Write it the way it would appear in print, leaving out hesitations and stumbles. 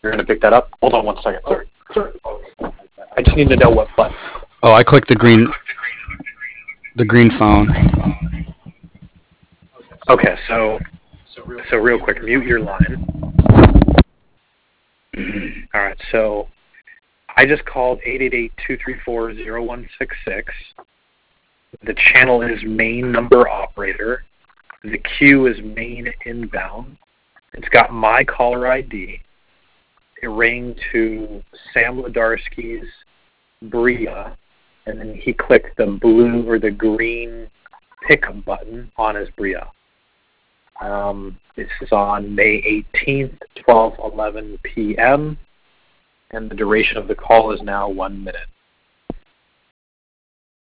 You're going to pick that up? Hold on one second. Sorry. I just need to know what button. Oh, I clicked the green phone. Okay, so real quick, mute your line. All right, so I just called 888-234-0166. The channel is main number operator. The queue is main inbound. It's got my caller ID. It rang to Sam Ledarsky's Bria, and then he clicked the blue or the green pickup button on his Bria. This is on May 18th, 12:11 p.m., and the duration of the call is now 1 minute.